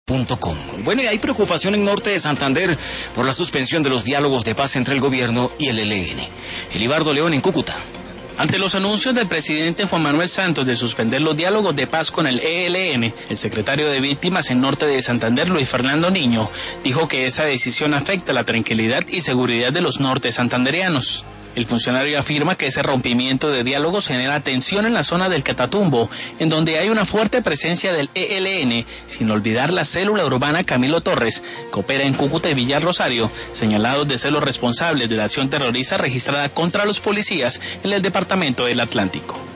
Bueno, y hay preocupación en Norte de Santander por la suspensión de los diálogos de paz entre el gobierno y el ELN. Elibardo León en Cúcuta. Ante los anuncios del presidente Juan Manuel Santos de suspender los diálogos de paz con el ELN, el secretario de Víctimas en Norte de Santander, Luis Fernando Niño, dijo que esa decisión afecta la tranquilidad y seguridad de los norte santandereanos. El funcionario afirma que ese rompimiento de diálogos genera tensión en la zona del Catatumbo, en donde hay una fuerte presencia del ELN, sin olvidar la célula urbana Camilo Torres, que opera en Cúcuta y Villar Rosario, señalados de ser los responsables de la acción terrorista registrada contra los policías en el departamento del Atlántico.